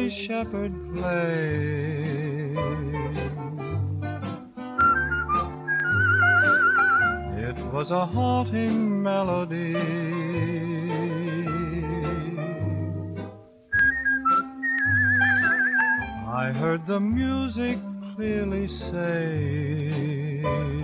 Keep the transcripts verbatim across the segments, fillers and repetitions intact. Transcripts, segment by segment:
lonely shepherd play. It was a haunting melody. I heard the music clearly say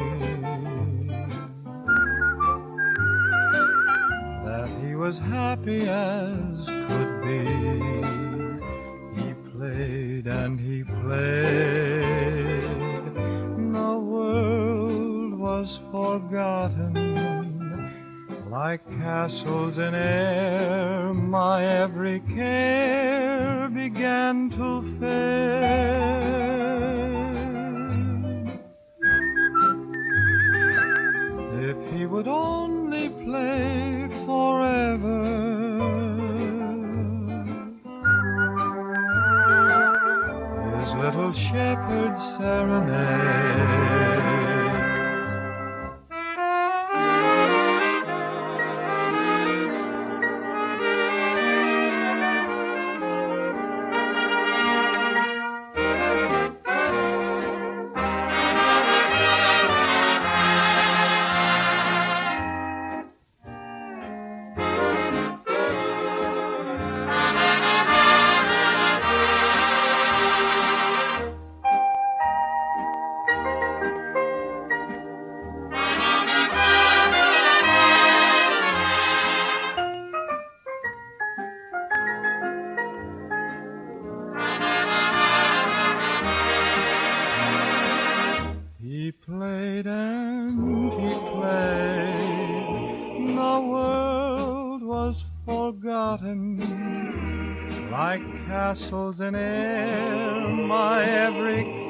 that he was happy as could be. He played and he played. The world was forgotten. Like castles in air, my every care began to fade. If he would only play forever, his little shepherd serenade. He played and he played. The world was forgotten. Like castles in air, my every